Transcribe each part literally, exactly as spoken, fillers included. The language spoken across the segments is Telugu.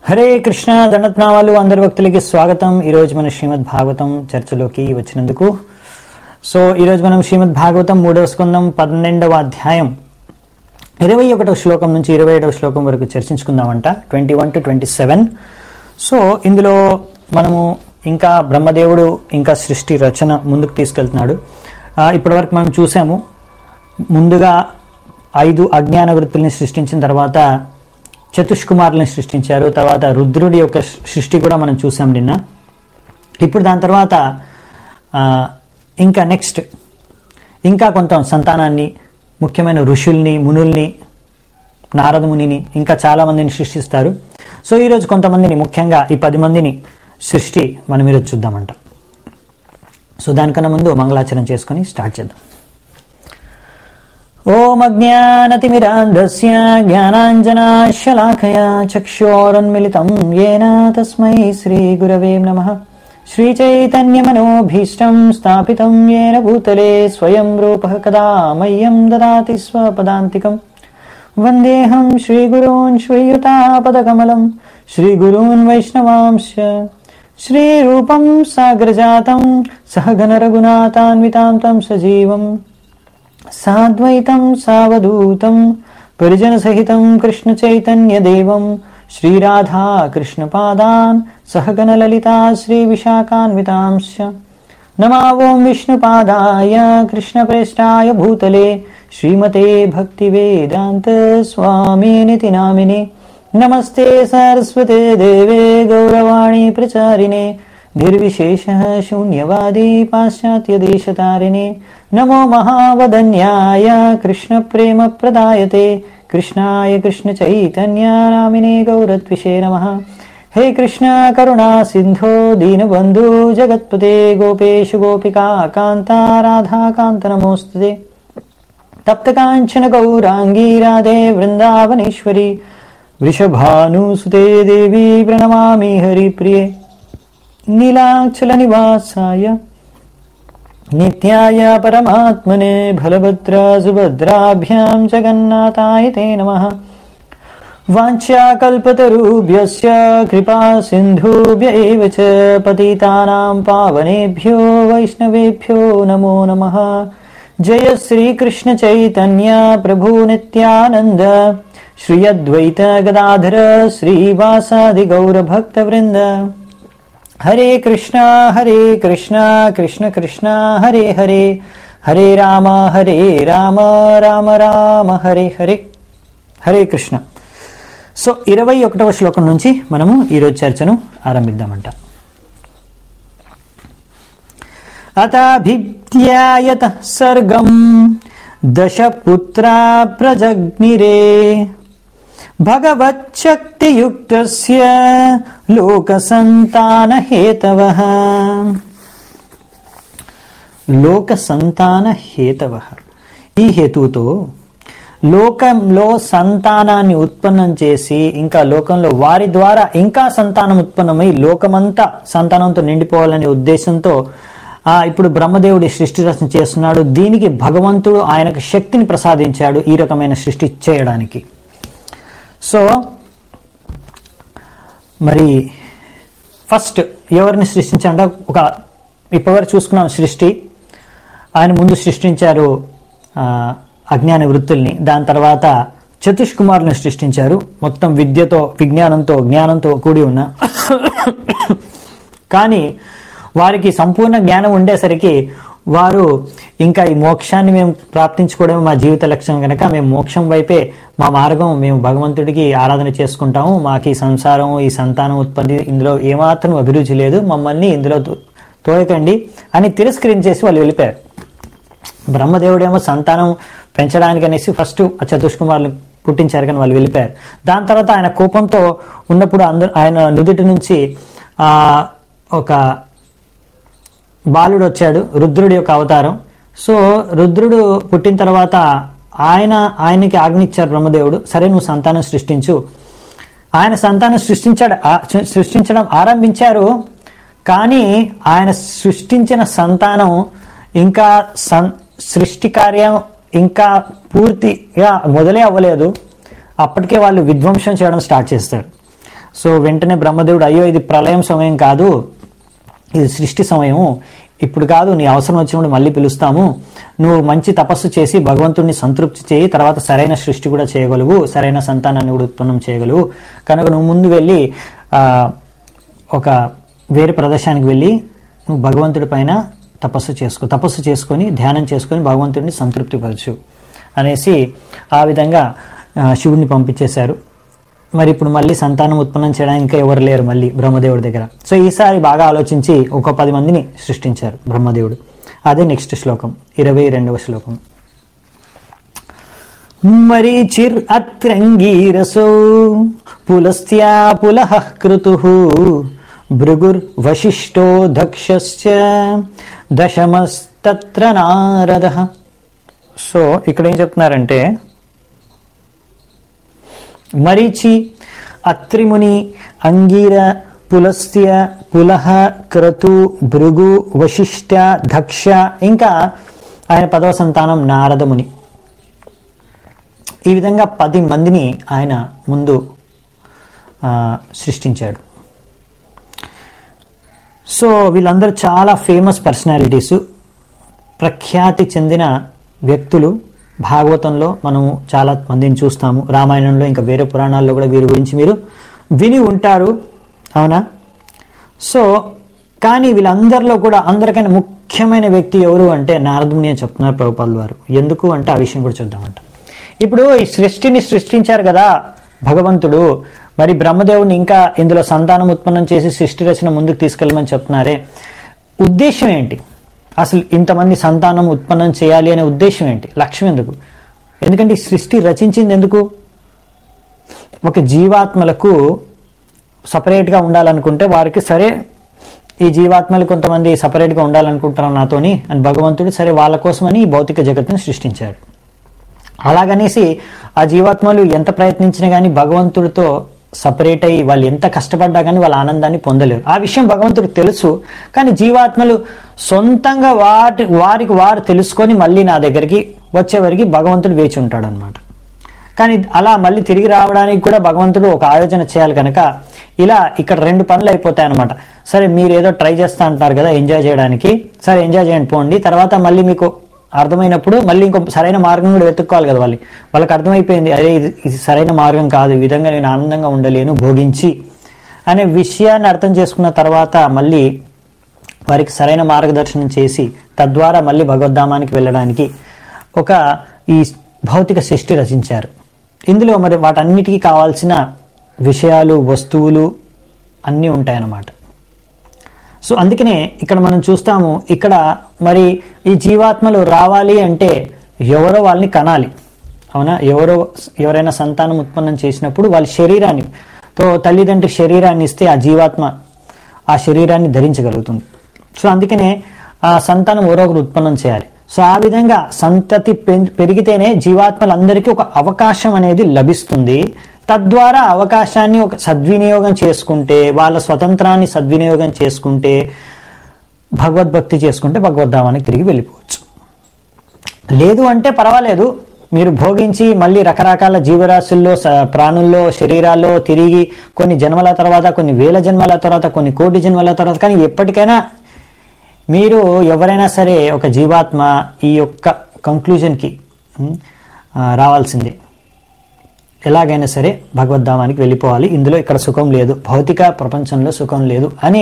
హరే కృష్ణ దండత్నామాలు అందరి భక్తులకి స్వాగతం. ఈరోజు మన శ్రీమద్ భాగవతం చర్చలోకి వచ్చినందుకు. సో ఈరోజు మనం శ్రీమద్ భాగవతం మూడవ స్కందం పన్నెండవ అధ్యాయం ఇరవై ఒకటవ శ్లోకం నుంచి ఇరవై ఏడవ శ్లోకం వరకు చర్చించుకుందామంట. Twenty one to twenty seven. So ఇందులో మనము ఇంకా బ్రహ్మదేవుడు ఇంకా సృష్టి రచన ముందుకు తీసుకెళ్తున్నాడు. ఇప్పటి వరకు మనం చూసాము, ముందుగా ఐదు అజ్ఞాన వృత్తుల్ని సృష్టించిన తర్వాత చతుష్కుమారులను సృష్టించారు. తర్వాత రుద్రుడి యొక్క సృష్టి కూడా మనం చూసాం నిన్న. ఇప్పుడు దాని తర్వాత ఇంకా నెక్స్ట్ ఇంకా కొంత సంతానాన్ని, ముఖ్యమైన ఋషుల్ని, మునుల్ని, నారద మునిని, ఇంకా చాలా మందిని సృష్టిస్తారు. సో ఈరోజు కొంతమందిని, ముఖ్యంగా ఈ పది మందిని సృష్టి మనం ఈరోజు చూద్దామంట. సో దానికన్నా ముందు మంగళాచరణ చేసుకొని స్టార్ట్ చేద్దాం. ఓం అజ్ఞానతిమిరాంధస్య జ్ఞానాంజనాశలాకయా చక్షురోన్మిళితం యేన తస్మై శ్రీగురవే నమః. శ్రీచైతన్యమనోభీష్టం స్థాపితం యేన భూతలే స్వయం రూపః కదా మह्यं దదాతి స్వపదాంతికం. వందేహం శ్రీగురూన్ శ్రీయుతాపదకమలం శ్రీగురూన్ వైష్ణవాంశ్చ శ్రీరూపం సాగ్రజాతం సహగణ రఘునాథాన్వితాం తం సజీవం సాద్వైతం సావధూతం పరిజన సహితం కృష్ణ చైతన్య దేవం శ్రీరాధా కృష్ణ పాదాన్ సహగణ లలితా శ్రీ విశాఖాన్వితాంశ్చ. నమో ఓం విష్ణుపాదాయ కృష్ణ ప్రేష్టాయ భూతలే శ్రీమతే భక్తి వేదాంత స్వామినితి నామినే. నమస్తే సరస్వతే దేవే గౌరవాణి ప్రచారిణే నిర్విశేష శూన్యవాది పాశ్చాత్య దేశతారిణే. నమో మహావదన్యాయ కృష్ణ ప్రేమ ప్రదాయతే కృష్ణాయ కృష్ణ చైతన్య నామినే గౌరత్విషే నమః. హే కృష్ణ కరుణా సింధో దీనబంధు జగత్పతే గోపేశ గోపికా కాంత రాధా కాంత నమోస్తుతే. తప్త కాంచన గౌరాంగీ రాధే వృందావనేశ్వరి వృషభానుసుతే దేవి ప్రణమామి హరిప్రియే. నీలాచల నివాసాయ నిత్యాయ పరమాత్మనే బలభద్ర సుభద్రాభ్యాం జగన్నాథాయ తే నమః. వాంఛాకల్పతరుభ్యశ్చ కృపా సింధుభ్య ఏవ చ పతితానాం పావనేభ్యో వైష్ణవేభ్యో నమో నమః. జయ శ్రీకృష్ణ చైతన్య ప్రభు నిత్యానంద శ్రీ అద్వైత గదాధర శ్రీవాసాది గౌరభక్తవృంద. హరే కృష్ణ హరే కృష్ణ కృష్ణ కృష్ణ హరే హరే హరే రామ హరే రామ రామ రామ హరే హరే. హరే కృష్ణ. సో ఇరవై ఒకటవ శ్లోకం నుంచి మనము ఈరోజు చర్చను ఆరంభిద్దామంట. అతాభిధ్యాయత సర్గం దశపుత్రా ప్రజగ్నిరే భగవచ్చక్తియుక్తస్య లోకసంతాన హేతవః. లోకసంతాన హేతవః. ఈ హేతువుతో లోకంలో సంతానాన్ని ఉత్పన్నం చేసి, ఇంకా లోకంలో వారి ద్వారా ఇంకా సంతానం ఉత్పన్నమై లోకమంతా సంతానంతో నిండిపోవాలనే ఉద్దేశంతో ఆ ఇప్పుడు బ్రహ్మదేవుడి సృష్టి రచన చేస్తున్నాడు. దీనికి భగవంతుడు ఆయనకు శక్తిని ప్రసాదించాడు ఈ రకమైన సృష్టి చేయడానికి. సో మరి ఫస్ట్ ఎవరిని సృష్టించారంట? ఒక ఇప్పటివరకు చూసుకున్నాం సృష్టి. ఆయన ముందు సృష్టించారు అజ్ఞాన వృత్తుల్ని. దాని తర్వాత చతుష్కుమారులను సృష్టించారు, మొత్తం విద్యతో, విజ్ఞానంతో, జ్ఞానంతో కూడి ఉన్న. కానీ వారికి సంపూర్ణ జ్ఞానం ఉండేసరికి వారు ఇంకా ఈ మోక్షాన్ని మేము ప్రాప్తించుకోవడం మా జీవిత లక్ష్యం కనుక మేము మోక్షం వైపే మా మార్గం, మేము భగవంతుడికి ఆరాధన చేసుకుంటాము, మాకు ఈ సంసారం, ఈ సంతానం ఉత్పత్తి ఇందులో ఏమాత్రం అభిరుచి లేదు, మమ్మల్ని ఇందులో తోయకండి అని తిరస్కరించేసి వాళ్ళు వెళ్ళిపోయారు. బ్రహ్మదేవుడేమో సంతానం పెంచడానికి అనేసి ఫస్ట్ ఆ చతుష్కుమారులు పుట్టించారు, కానీ వాళ్ళు వెళ్ళిపోయారు. దాని తర్వాత ఆయన కోపంతో ఉన్నప్పుడు అందరూ ఆయన నుదుటి నుంచి ఆ ఒక బాలుడు వచ్చాడు, రుద్రుడి యొక్క అవతారం. సో రుద్రుడు పుట్టిన తర్వాత ఆయన ఆయనకి ఆజ్ఞించారు బ్రహ్మదేవుడు, సరే నువ్వు సంతానం సృష్టించు. ఆయన సంతానం సృష్టించాడు సృష్టించడం ఆరంభించారు. కానీ ఆయన సృష్టించిన సంతానం ఇంకా సన్ సృష్టి కార్యం ఇంకా పూర్తిగా మొదలే అవ్వలేదు. అప్పటికే వాళ్ళు విధ్వంసం చేయడం స్టార్ట్ చేస్తారు. సో వెంటనే బ్రహ్మదేవుడు, అయ్యో ఇది ప్రళయం సమయం కాదు, ఇది సృష్టి సమయము, ఇప్పుడు కాదు, నీ అవసరం వచ్చినప్పుడు మళ్ళీ పిలుస్తాము, నువ్వు మంచి తపస్సు చేసి భగవంతుడిని సంతృప్తి చేయి, తర్వాత సరైన సృష్టి కూడా చేయగలవు, సరైన సంతానాన్ని కూడా ఉత్పన్నం చేయగలవు, కనుక నువ్వు ముందు వెళ్ళి ఒక వేరే ప్రదేశానికి వెళ్ళి నువ్వు భగవంతుడి పైన తపస్సు చేసుకో, తపస్సు చేసుకొని ధ్యానం చేసుకొని భగవంతుడిని సంతృప్తిపరచు అనేసి ఆ విధంగా శివుడిని పంపించేశారు. మరి ఇప్పుడు మళ్ళీ సంతానం ఉత్పన్నం చేయడానికి ఇంకా ఎవరు లేరు మళ్ళీ బ్రహ్మదేవుడి దగ్గర. సో ఈసారి బాగా ఆలోచించి ఒక పది మందిని సృష్టించారు బ్రహ్మదేవుడు. అదే నెక్స్ట్ శ్లోకం, ఇరవై రెండవ శ్లోకం. మరీచిర్ అత్రంగీరసో పులస్త్యా పులః క్రుతుః భృగుర్ వశిష్ఠో దక్షశ్చ దశమస్తత్ర నారదః. సో ఇక్కడ ఏం చెప్తున్నారంటే, మరీచి, అత్రిముని, అంగీర, పులస్త్య, పులహ, క్రతు, భృగు, వశిష్ఠ, దక్ష, ఇంకా ఆయన పదవ సంతానం నారదముని. ఈ విధంగా పది మందిని ఆయన ముందు సృష్టించాడు. సో వీళ్ళందరూ చాలా ఫేమస్ పర్సనాలిటీసు, ప్రఖ్యాతి చెందిన వ్యక్తులు. భాగవతంలో మనము చాలా మందిని చూస్తాము, రామాయణంలో ఇంకా వేరే పురాణాల్లో కూడా వీరి గురించి మీరు విని ఉంటారు, అవునా? సో కానీ వీళ్ళందరిలో కూడా అందరికైనా ముఖ్యమైన వ్యక్తి ఎవరు అంటే నారదుని అని చెప్తున్నారు ప్రభుపాదుల వారు. ఎందుకు అంటే ఆ విషయం కూడా చూద్దామంట. ఇప్పుడు ఈ సృష్టిని సృష్టించారు కదా భగవంతుడు, మరి బ్రహ్మదేవుని ఇంకా ఇందులో సంతానం ఉత్పన్నం చేసి సృష్టి రచన ముందుకు తీసుకెళ్ళమని చెప్తున్నారే, ఉద్దేశం ఏంటి? అసలు ఇంతమంది సంతానం ఉత్పన్నం చేయాలి అనే ఉద్దేశం ఏంటి? లక్ష్యం ఎందుకు? ఎందుకంటే ఈ సృష్టి రచించింది ఎందుకు? ఒక జీవాత్మలకు సపరేట్గా ఉండాలనుకుంటే వారికి, సరే ఈ జీవాత్మలు కొంతమంది సపరేట్గా ఉండాలనుకుంటారు నాతోని అని భగవంతుడు, సరే వాళ్ళ కోసమని ఈ భౌతిక జగత్తుని సృష్టించాడు. అలాగనేసి ఆ జీవాత్మలు ఎంత ప్రయత్నించినా కానీ భగవంతుడితో సపరేట్ అయ్యి వాళ్ళు ఎంత కష్టపడ్డా కానీ వాళ్ళ ఆనందాన్ని పొందలేరు. ఆ విషయం భగవంతుడికి తెలుసు. కానీ జీవాత్మలు సొంతంగా వాటి వారికి వారు తెలుసుకొని మళ్ళీ నా దగ్గరికి వచ్చేవరకు భగవంతుడు వేచి ఉంటాడు అనమాట. కానీ అలా మళ్ళీ తిరిగి రావడానికి కూడా భగవంతుడు ఒక ఆయోజన చేయాలి. కనుక ఇలా ఇక్కడ రెండు పనులు అయిపోతాయి అనమాట. సరే మీరు ఏదో ట్రై చేస్తా అంటారు కదా ఎంజాయ్ చేయడానికి, సరే ఎంజాయ్ చేయండి పోండి, తర్వాత మళ్ళీ మీకు అర్థమైనప్పుడు మళ్ళీ ఇంకో సరైన మార్గం కూడా వెతుక్కోవాలి కదా. వాళ్ళు వాళ్ళకి అర్థమైపోయింది, అదే ఇది ఇది సరైన మార్గం కాదు, ఈ విధంగా నేను ఆనందంగా ఉండలేను భోగించి అనే విషయాన్ని అర్థం చేసుకున్న తర్వాత మళ్ళీ వారికి సరైన మార్గదర్శనం చేసి తద్వారా మళ్ళీ భగవద్ధామానికి వెళ్ళడానికి ఒక ఈ భౌతిక సృష్టి రచించారు. ఇందులో మరి వాటన్నిటికీ కావాల్సిన విషయాలు, వస్తువులు అన్నీ ఉంటాయన్నమాట. సో అందుకనే ఇక్కడ మనం చూస్తాము, ఇక్కడ మరి ఈ జీవాత్మలు రావాలి అంటే ఎవరో వాళ్ళని కనాలి, అవునా? ఎవరో ఎవరైనా సంతానం ఉత్పన్నం చేసినప్పుడు వాళ్ళ శరీరాన్ని, తో తల్లిదండ్రి శరీరాన్ని ఇస్తే ఆ జీవాత్మ ఆ శరీరాన్ని ధరించగలుగుతుంది. సో అందుకనే ఆ సంతానం ఎవరో ఒకరు ఉత్పన్నం చేయాలి. సో ఆ విధంగా సంతతి పెరిగితేనే జీవాత్మలందరికీ ఒక అవకాశం అనేది లభిస్తుంది. తద్వారా అవకాశాన్ని ఒక సద్వినియోగం చేసుకుంటే, వాళ్ళ స్వతంత్రాన్ని సద్వినియోగం చేసుకుంటే, భగవద్భక్తి చేసుకుంటే భగవద్ధామానికి తిరిగి వెళ్ళిపోవచ్చు. లేదు అంటే పర్వాలేదు, మీరు భోగించి మళ్ళీ రకరకాల జీవరాశుల్లో, ప్రాణుల్లో, శరీరాల్లో తిరిగి కొన్ని జన్మల తర్వాత, కొన్ని వేల జన్మల తర్వాత, కొన్ని కోటి జన్మల తర్వాత, కానీ ఎప్పటికైనా మీరు ఎవరైనా సరే ఒక జీవాత్మ ఈ యొక్క కంక్లూజన్కి రావాల్సిందే. ఎలాగైనా సరే భగవద్ధామానికి వెళ్ళిపోవాలి, ఇందులో ఇక్కడ సుఖం లేదు, భౌతిక ప్రపంచంలో సుఖం లేదు అనే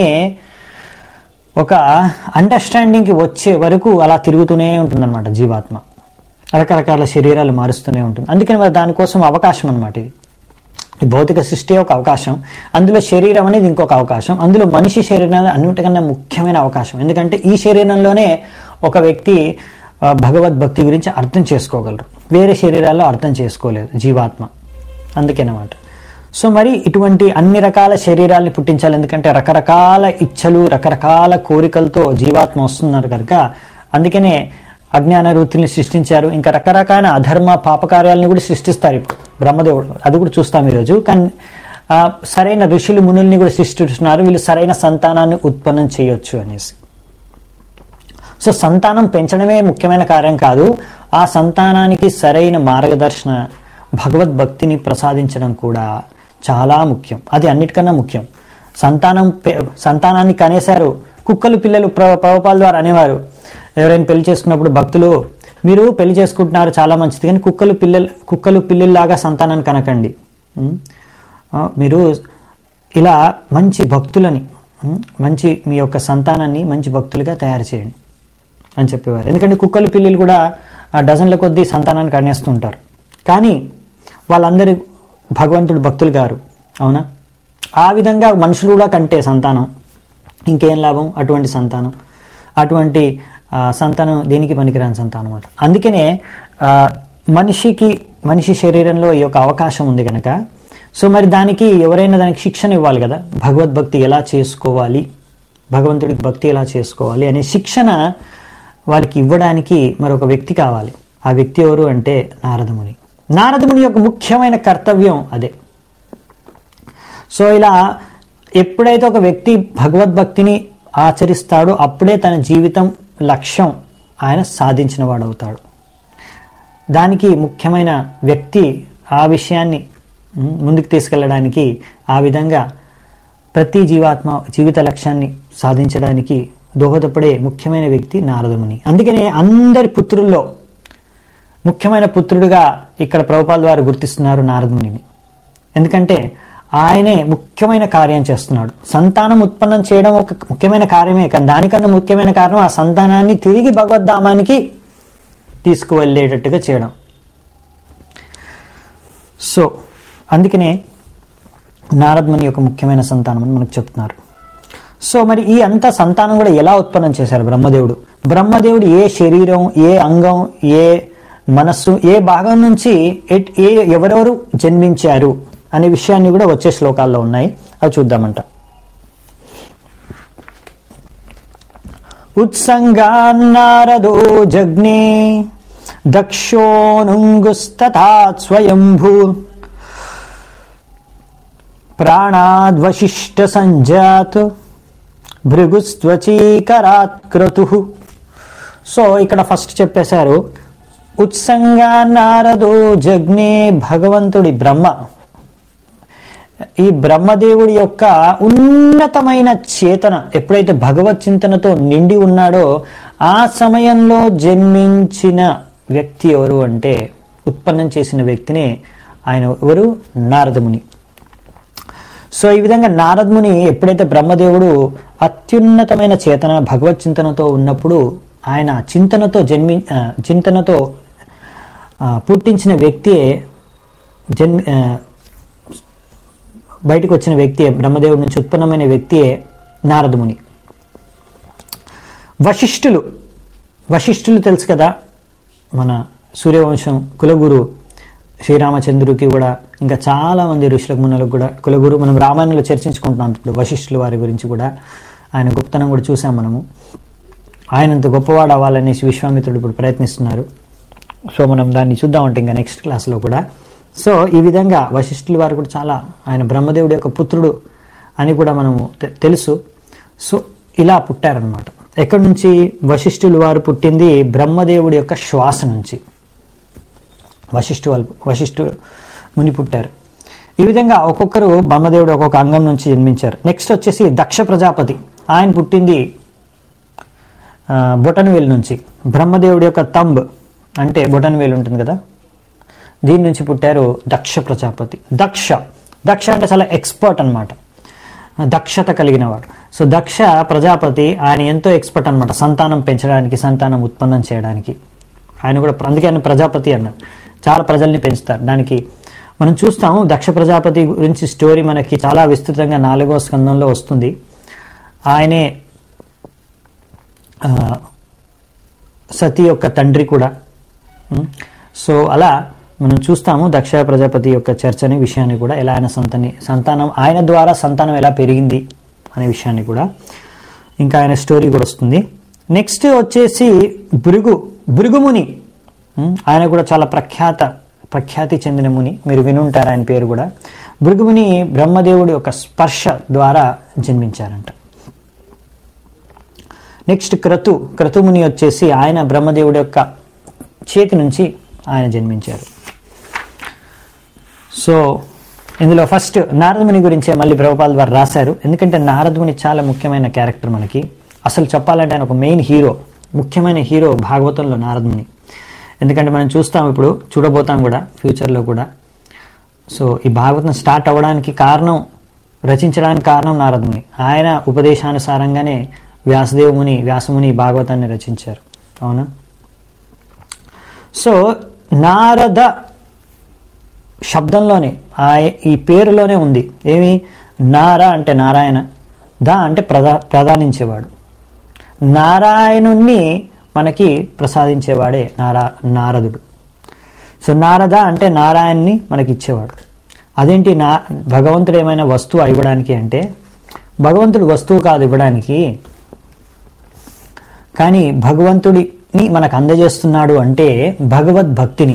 ఒక అండర్స్టాండింగ్కి వచ్చే వరకు అలా తిరుగుతూనే ఉంటుందన్నమాట జీవాత్మ. రకరకాల శరీరాలు మారుస్తూనే ఉంటుంది. అందుకని మరి దానికోసం అవకాశం అనమాట ఇది. ఈ భౌతిక సృష్టి ఒక అవకాశం, అందులో శరీరం అనేది ఇంకొక అవకాశం, అందులో మనిషి శరీరం అన్నిటికన్నా ముఖ్యమైన అవకాశం. ఎందుకంటే ఈ శరీరంలోనే ఒక వ్యక్తి భగవద్భక్తి గురించి అర్థం చేసుకోగలరు, వేరే శరీరాల్లో అర్థం చేసుకోలేదు జీవాత్మ. అందుకేనమాట. సో మరి ఇటువంటి అన్ని రకాల శరీరాల్ని పుట్టించాలి, ఎందుకంటే రకరకాల ఇచ్చలు, రకరకాల కోరికలతో జీవాత్మ వస్తున్నారు కనుక. అందుకనే అజ్ఞాన వృత్తిని సృష్టించారు. ఇంకా రకరకాల అధర్మ పాపకార్యాలను కూడా సృష్టిస్తారు ఇప్పుడు బ్రహ్మదేవుడు, అది కూడా చూస్తాం ఈరోజు. కానీ సరైన ఋషులు మునుల్ని కూడా సృష్టిస్తున్నారు, వీళ్ళు సరైన సంతానాన్ని ఉత్పన్నం చేయొచ్చు అనేసి. సో సంతానం పెంచడమే ముఖ్యమైన కార్యం కాదు, ఆ సంతానానికి సరైన మార్గదర్శన భగవద్భక్తిని ప్రసాదించడం కూడా చాలా ముఖ్యం, అది అన్నిటికన్నా ముఖ్యం. సంతానం సంతానాన్ని కనేశారు. కుక్కలు పిల్లలు ప్ర ప్రభుపాల ద్వారా అనేవారు, ఎవరైనా పెళ్లి చేసుకున్నప్పుడు భక్తులు, మీరు పెళ్లి చేసుకుంటున్నారు చాలా మంచిది, కానీ కుక్కలు పిల్లలు కుక్కలు పిల్లల్లాగా సంతానాన్ని కనకండి. మీరు ఇలా మంచి భక్తులని, మంచి మీ యొక్క సంతానాన్ని మంచి భక్తులుగా తయారు చేయండి అని చెప్పేవారు. ఎందుకంటే కుక్కలు పిల్లలు కూడా డజన్ల కొద్దీ సంతానాన్ని కనేస్తుంటారు, కానీ వాళ్ళందరూ భగవంతుడు భక్తులు గారు, అవునా? ఆ విధంగా మనుషులు కూడా కంటే సంతానం ఇంకేం లాభం? అటువంటి సంతానం, అటువంటి సంతానం దేనికి పనికిరాని సంతానం అన్నమాట. అందుకనే మనిషికి మనిషి శరీరంలో ఈ యొక్క అవకాశం ఉంది కనుక, సో మరి దానికి ఎవరైనా దానికి శిక్షణ ఇవ్వాలి కదా, భగవద్భక్తి ఎలా చేసుకోవాలి, భగవంతుడికి భక్తి ఎలా చేసుకోవాలి అనే శిక్షణ వాళ్ళకి ఇవ్వడానికి మరొక వ్యక్తి కావాలి. ఆ వ్యక్తి ఎవరు అంటే నారదముని. నారదముని యొక్క ముఖ్యమైన కర్తవ్యం అదే. సో ఇలా ఎప్పుడైతే ఒక వ్యక్తి భగవద్భక్తిని ఆచరిస్తాడో అప్పుడే తన జీవితం లక్ష్యం ఆయన సాధించిన వాడవుతాడు. దానికి ముఖ్యమైన వ్యక్తి ఆ విషయాన్ని ముందుకు తీసుకెళ్ళడానికి, ఆ విధంగా ప్రతి జీవాత్మ జీవిత లక్ష్యాన్ని సాధించడానికి దోహదపడే ముఖ్యమైన వ్యక్తి నారదముని. అందుకనే అందరి పుత్రుల్లో ముఖ్యమైన పుత్రుడిగా ఇక్కడ ప్రభుపాల వారు గుర్తిస్తున్నారు నారదమునిని. ఎందుకంటే ఆయనే ముఖ్యమైన కార్యం చేస్తున్నాడు. సంతానం ఉత్పన్నం చేయడం ఒక ముఖ్యమైన కార్యమే, కానీ దానికన్నా ముఖ్యమైన కారణం ఆ సంతానాన్ని తిరిగి భగవద్ధామానికి తీసుకువెళ్ళేటట్టుగా చేయడం. సో అందుకనే నారదముని యొక్క ముఖ్యమైన సంతానం అని మనకు చెప్తున్నారు. సో మరి ఈ అంత సంతానం కూడా ఎలా ఉత్పన్నం చేశారు బ్రహ్మదేవుడు? బ్రహ్మదేవుడు ఏ శరీరం, ఏ అంగం, ఏ మనస్సు, ఏ భాగం నుంచి ఏ ఎవరెవరు జన్మించారు అనే విషయాన్ని కూడా వచ్చే శ్లోకాల్లో ఉన్నాయి, అవి చూద్దామంట. ఉత్సంగాన్నారదో జగ్నే దక్షోనుంగుస్తథా స్వయంభూ ప్రాణాద్వశిష్ట సంజాత్ భృగుస్త్వచీకరాత్ క్రతుః. సో ఇక్కడ ఫస్ట్ చెప్పేశారు, ఉత్సంగాన్నారదో జగ్నే, భగవంతుడి బ్రహ్మ, ఈ బ్రహ్మదేవుడి యొక్క ఉన్నతమైన చేతన ఎప్పుడైతే భగవత్ చింతనతో నిండి ఉన్నాడో ఆ సమయంలో జన్మించిన వ్యక్తి ఎవరు అంటే, ఉత్పన్నం చేసిన వ్యక్తిని ఆయన ఎవరు? నారదముని. సో ఈ విధంగా నారదముని ఎప్పుడైతే బ్రహ్మదేవుడు అత్యున్నతమైన చేతన భగవత్ చింతనతో ఉన్నప్పుడు ఆయన చింతనతో జన్మి చింతనతో పుట్టించిన వ్యక్తియే జన్మి బయటకు వచ్చిన వ్యక్తియే, బ్రహ్మదేవుడి నుంచి ఉత్పన్నమైన వ్యక్తియే నారదముని. వశిష్ఠులు వశిష్ఠులు తెలుసు కదా, మన సూర్యవంశం కులగురు శ్రీరామచంద్రుడికి కూడా, ఇంకా చాలా మంది ఋషులకు మునులకు కూడా కులగురు. మనం రామాయణంలో చర్చించుకుంటున్నాం ఇప్పుడు వశిష్ఠుల వారి గురించి కూడా, ఆయన గొప్పతనం కూడా చూసాం మనము. ఆయనంత గొప్పవాడు అవ్వాలనేసి విశ్వామిత్రుడు ఇప్పుడు ప్రయత్నిస్తున్నారు. సో మనం దాన్ని చూద్దామంటే ఇంకా నెక్స్ట్ క్లాస్లో కూడా. సో ఈ విధంగా వశిష్ఠుల వారు కూడా చాలా, ఆయన బ్రహ్మదేవుడి యొక్క పుత్రుడు అని కూడా మనము తెలుసు. సో ఇలా పుట్టారనమాట. ఎక్కడి నుంచి? వశిష్ఠుల వారు పుట్టింది బ్రహ్మదేవుడి యొక్క శ్వాస నుంచి. వశిష్ఠు వాళ్ళు వశిష్ఠు ముని పుట్టారు. ఈ విధంగా ఒక్కొక్కరు బ్రహ్మదేవుడు ఒక్కొక్క అంగం నుంచి జన్మించారు. నెక్స్ట్ వచ్చేసి దక్ష ప్రజాపతి, ఆయన పుట్టింది బొటనవేలు నుంచి. బ్రహ్మదేవుడి యొక్క తంబ్ అంటే బొటనవేలు ఉంటుంది కదా, దీని నుంచి పుట్టారు దక్ష ప్రజాపతి. దక్ష దక్ష అంటే చాలా ఎక్స్పర్ట్ అనమాట, దక్షత కలిగిన వాడు. సో దక్ష ప్రజాపతి ఆయన ఎంతో ఎక్స్పర్ట్ అనమాట సంతానం పెంచడానికి, సంతానం ఉత్పన్నం చేయడానికి. ఆయన కూడా అందుకే ఆయన ప్రజాపతి అన్నారు. చాలా ప్రజల్ని పెంచుతారు. దానికి మనం చూస్తాము దక్ష ప్రజాపతి గురించి స్టోరీ మనకి చాలా విస్తృతంగా నాలుగో స్కందంలో వస్తుంది. ఆయనే సతీ యొక్క తండ్రి కూడా. సో అలా మనం చూస్తాము దక్ష ప్రజాపతి యొక్క చర్చని విషయాన్ని కూడా, ఎలా ఆయన సంతాని సంతానం ఆయన ద్వారా సంతానం ఎలా పెరిగింది అనే విషయాన్ని కూడా, ఇంకా ఆయన స్టోరీ కూడా వస్తుంది. నెక్స్ట్ వచ్చేసి భృగు భృగుముని, ఆయన కూడా చాలా ప్రఖ్యాత ప్రఖ్యాతి చెందిన ముని, మీరు వినుంటారు ఆయన పేరు కూడా. భృగుముని బ్రహ్మదేవుడి యొక్క స్పర్శ ద్వారా జన్మించారంట. నెక్స్ట్ క్రతు క్రతుముని వచ్చేసి ఆయన బ్రహ్మదేవుడి యొక్క చేతి నుంచి ఆయన జన్మించారు. సో ఇందులో ఫస్ట్ నారదముని గురించే మళ్ళీ ప్రభుపాల్ వారు రాశారు. ఎందుకంటే నారదముని చాలా ముఖ్యమైన క్యారెక్టర్ మనకి. అసలు చెప్పాలంటే ఆయన ఒక మెయిన్ హీరో, ముఖ్యమైన హీరో భాగవతంలో నారదముని. ఎందుకంటే మనం చూస్తాం, ఇప్పుడు చూడబోతాం కూడా ఫ్యూచర్లో కూడా. సో ఈ భాగవతం స్టార్ట్ అవ్వడానికి కారణం, రచించడానికి కారణం నారదముని. ఆయన ఉపదేశానుసారంగానే వ్యాసదేవముని వ్యాసముని భాగవతాన్ని రచించారు. అవునా? సో నారద శబ్దంలోనే, ఆ ఈ పేరులోనే ఉంది ఏమి? నార అంటే నారాయణ, ద అంటే ప్రదా ప్రదానించేవాడు. నారాయణుణ్ణి మనకి ప్రసాదించేవాడే నారా నారదుడు. సో నారద అంటే నారాయణ్ణి మనకి ఇచ్చేవాడు. అదేంటి, నా భగవంతుడు ఏమైనా వస్తువు ఇవ్వడానికి అంటే, భగవంతుడు వస్తువు కాదు ఇవ్వడానికి, కానీ భగవంతుడిని మనకు అందజేస్తున్నాడు అంటే భగవద్భక్తిని,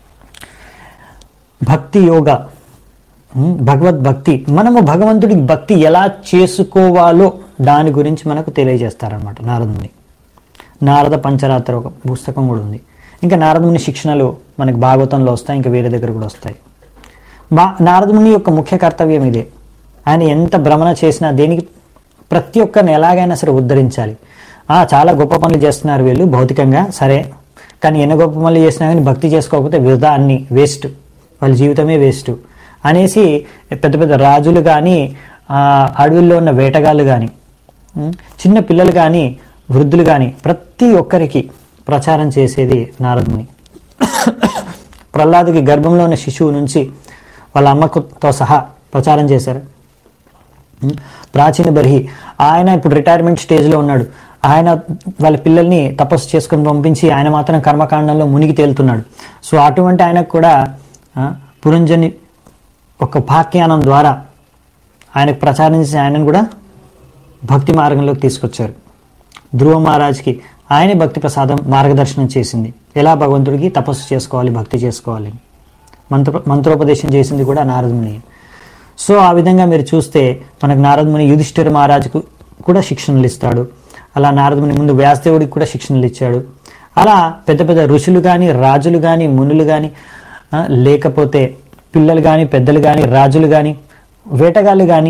భక్తి యోగ, భగవద్భక్తి. మనము భగవంతుడికి భక్తి ఎలా చేసుకోవాలో దాని గురించి మనకు తెలియజేస్తారనమాట నారదుని. నారద పంచరాత్ర ఒక పుస్తకం కూడా ఉంది. ఇంకా నారదుని శిక్షణలు మనకు భాగవతంలో వస్తాయి, ఇంకా వేరే దగ్గర కూడా వస్తాయి. బా నారదుని యొక్క ముఖ్య కర్తవ్యం ఇదే. ఆయన ఎంత భ్రమణ చేసినా దేనికి, ప్రతి ఒక్కరిని ఎలాగైనా సరే ఉద్ధరించాలి. చాలా గొప్ప పనులు చేస్తున్నారు వీళ్ళు భౌతికంగా, సరే, కానీ ఎన్ని గొప్ప పనులు చేసినా కానీ భక్తి చేసుకోకపోతే వృధా, అన్ని వేస్ట్, వాళ్ళ జీవితమే వేస్ట్ అనేసి పెద్ద పెద్ద రాజులు కానీ, అడవుల్లో ఉన్న వేటగాళ్ళు కానీ, చిన్న పిల్లలు కానీ, వృద్ధులు కానీ ప్రతి ఒక్కరికి ప్రచారం చేసేది నారదుని. ప్రహ్లాదుకి గర్భంలో ఉన్న శిశువు నుంచి వాళ్ళ అమ్మతో సహా ప్రచారం చేశారు. ప్రాచీన బర్హి ఆయన ఇప్పుడు రిటైర్మెంట్ స్టేజ్లో ఉన్నాడు. ఆయన వాళ్ళ పిల్లల్ని తపస్సు చేసుకుని పంపించి ఆయన మాత్రం కర్మకాండంలో మునిగి తేలుతున్నాడు. సో అటువంటి ఆయనకు కూడా పురంజని ఒక ఉపాఖ్యానం ద్వారా ఆయనకు ప్రచారం చేసి ఆయనను కూడా భక్తి మార్గంలోకి తీసుకొచ్చారు. ధ్రువ మహారాజ్కి ఆయనే భక్తి ప్రసాదం మార్గదర్శనం చేసింది, ఎలా భగవంతుడికి తపస్సు చేసుకోవాలి, భక్తి చేసుకోవాలి. మంత్ర మంత్రోపదేశం చేసింది కూడా నారదముని. సో ఆ విధంగా మీరు చూస్తే మనకు నారదముని యుధిష్ఠిర మహారాజుకు కూడా శిక్షణలు ఇస్తాడు. అలా నారదముని ముందు వ్యాసదేవుడికి కూడా శిక్షణలు ఇచ్చాడు. అలా పెద్ద పెద్ద ఋషులు కానీ, రాజులు కానీ, మునులు కానీ, లేకపోతే పిల్లలు కానీ, పెద్దలు కానీ, రాజులు కానీ, వేటగాళ్ళు కానీ,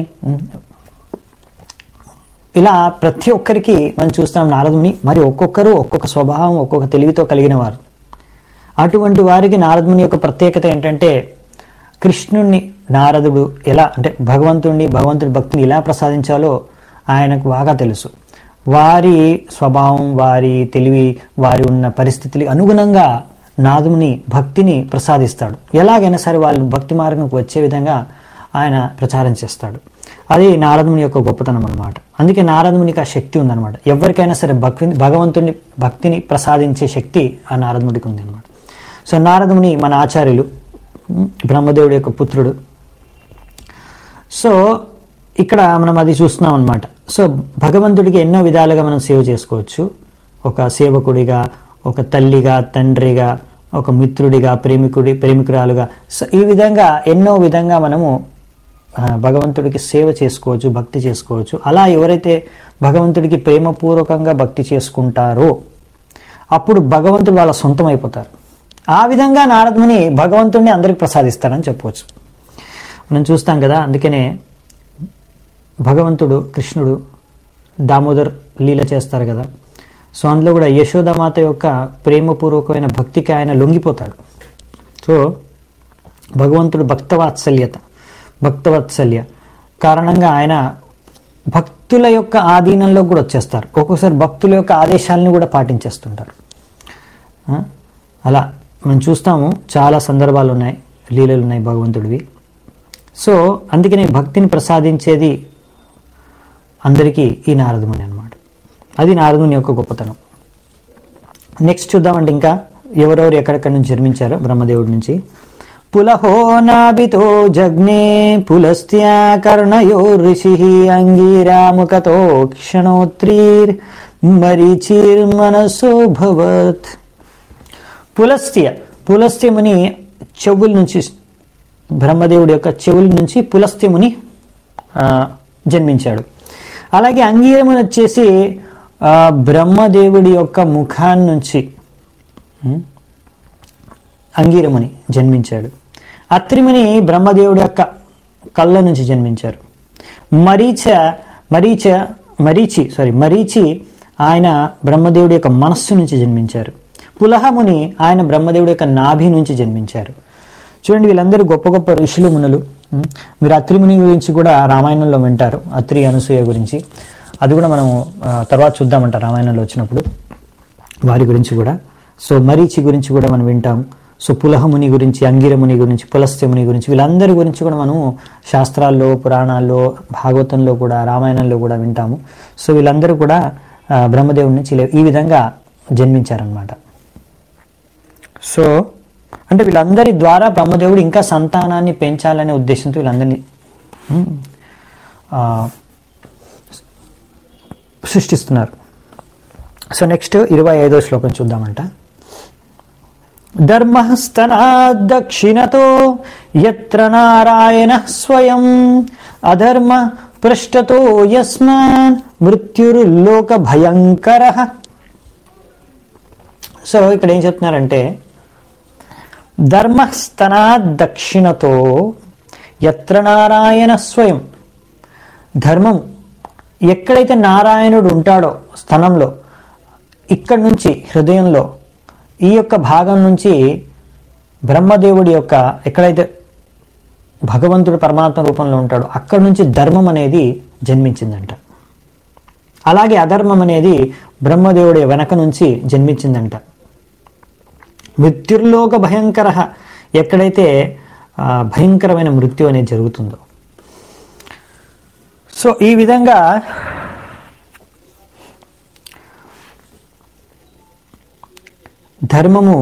ఇలా ప్రతి ఒక్కరికి మనం చూస్తాం నారదుని. మరి ఒక్కొక్కరు ఒక్కొక్క స్వభావం, ఒక్కొక్క తెలివితో కలిగిన వారు. అటువంటి వారికి నారదుని యొక్క ప్రత్యేకత ఏంటంటే, కృష్ణుణ్ణి నారదుడు ఎలా అంటే భగవంతుణ్ణి, భగవంతుడి భక్తిని ఎలా ప్రసాదించాలో ఆయనకు బాగా తెలుసు. వారి స్వభావం, వారి తెలివి, వారి ఉన్న పరిస్థితులకు అనుగుణంగా నారదుని భక్తిని ప్రసాదిస్తాడు. ఎలాగైనా సరే వాళ్ళు భక్తి మార్గంకు వచ్చే విధంగా ఆయన ప్రచారం చేస్తాడు. అది నారదుని యొక్క గొప్పతనం అన్నమాట. అందుకే నారదునికి ఆ శక్తి ఉందన్నమాట. ఎవరికైనా సరే భక్తి భగవంతుని భక్తిని ప్రసాదించే శక్తి ఆ నారదుడికి ఉంది అనమాట. సో నారదుని మన ఆచార్యులు, బ్రహ్మదేవుడి యొక్క పుత్రుడు. సో ఇక్కడ మనం అది చూస్తున్నాం అనమాట. సో భగవంతుడికి ఎన్నో విధాలుగా మనం సేవ చేసుకోవచ్చు. ఒక సేవకుడిగా, ఒక తల్లిగా, తండ్రిగా, ఒక మిత్రుడిగా, ప్రేమికుడి ప్రేమికురాలుగా, సో ఈ విధంగా ఎన్నో విధంగా మనము భగవంతుడికి సేవ చేసుకోవచ్చు, భక్తి చేసుకోవచ్చు. అలా ఎవరైతే భగవంతుడికి ప్రేమపూర్వకంగా భక్తి చేసుకుంటారో అప్పుడు భగవంతుడు వాళ్ళ సొంతం అయిపోతారు. ఆ విధంగా నారదుని భగవంతుడిని అందరికి ప్రసాదిస్తారని చెప్పవచ్చు. మనం చూస్తాం కదా, అందుకనే భగవంతుడు కృష్ణుడు దామోదర్ లీల చేస్తారు కదా. సో అందులో కూడా యశోదామాత యొక్క ప్రేమపూర్వకమైన భక్తికి ఆయన లొంగిపోతాడు. సో భగవంతుడు భక్తవాత్సల్యత భక్తవత్సల్య కారణంగా ఆయన భక్తుల యొక్క ఆధీనంలో కూడా వచ్చేస్తారు. ఒక్కొక్కసారి భక్తుల యొక్క ఆదేశాలను కూడా పాటించేస్తుంటారు. అలా మనం చూస్తాము, చాలా సందర్భాలు ఉన్నాయి, లీలలు ఉన్నాయి భగవంతుడివి. సో అందుకనే భక్తిని ప్రసాదించేది అందరికీ ఈ నారదుని అన్నమాట. అది నారదుని యొక్క గొప్పతనం. నెక్స్ట్ చూద్దామంటే ఇంకా ఎవరెవరు ఎక్కడెక్కడి నుంచి జన్మించారో బ్రహ్మదేవుడి నుంచి. పులహో నాభితో జగ్నే పులస్త్యా కర్ణయో ఋషి అంగీరాముఖతో క్షణోత్రీర్ మరీచిర్మనసో భవత్. పులస్త్య పులస్త్యముని చెవుల నుంచి, బ్రహ్మదేవుడి యొక్క చెవుల నుంచి పులస్త్యముని జన్మించాడు. అలాగే అంగీరముని వచ్చేసి బ్రహ్మదేవుడి యొక్క ముఖాన్ని నుంచి అంగీరముని జన్మించాడు. అత్రిముని బ్రహ్మదేవుడి యొక్క కళ్ళ నుంచి జన్మించారు. మరీచ మరీచ మరీచి సారీ మరీచి ఆయన బ్రహ్మదేవుడి యొక్క మనస్సు నుంచి జన్మించారు. పులహముని ఆయన బ్రహ్మదేవుడి యొక్క నాభి నుంచి జన్మించారు. చూడండి, వీళ్ళందరూ గొప్ప గొప్ప ఋషులు మునులు. మీరు అత్రి ముని గురించి కూడా రామాయణంలో వింటారు, అత్రి అనసూయ గురించి. అది కూడా మనం తర్వాత చూద్దామంట రామాయణంలో వచ్చినప్పుడు వారి గురించి కూడా. సో మరీచి గురించి కూడా మనం వింటాం. సో పులహముని గురించి, అంగిరముని గురించి, పులస్త్యముని గురించి, వీళ్ళందరి గురించి కూడా మనము శాస్త్రాల్లో, పురాణాల్లో, భాగవతంలో కూడా, రామాయణంలో కూడా వింటాము. సో వీళ్ళందరూ కూడా బ్రహ్మదేవుడి నుంచి ఈ విధంగా జన్మించారనమాట. సో అంటే వీళ్ళందరి ద్వారా బ్రహ్మదేవుడు ఇంకా సంతానాన్ని పెంచాలనే ఉద్దేశంతో వీళ్ళందరినీ సృష్టిస్తున్నారు. సో నెక్స్ట్ ఇరవై ఐదో శ్లోకం చూద్దామంట. ధర్మస్తనా దక్షిణతో యత్ర నారాయణ స్వయం అధర్మ పృష్ఠతో యస్మాన్ మృత్యుర్లోక భయంకర. సో ఇక్కడ ఏం చెప్తున్నారంటే, ధర్మస్తనా దక్షిణతో యత్ర నారాయణ స్వయం, ధర్మం ఎక్కడైతే నారాయణుడు ఉంటాడో స్థలంలో, ఇక్కడ నుంచి హృదయంలో ఈ యొక్క భాగం నుంచి బ్రహ్మదేవుడి యొక్క ఎక్కడైతే భగవంతుడు పరమాత్మ రూపంలో ఉంటాడో అక్కడ నుంచి ధర్మం అనేది జన్మించిందంట. అలాగే అధర్మం అనేది బ్రహ్మదేవుడి వెనక నుంచి జన్మించిందంట. మృత్యుర్లోక భయంకర, ఎక్కడైతే భయంకరమైన మృత్యు అనేది జరుగుతుందో. సో ఈ విధంగా ధర్మము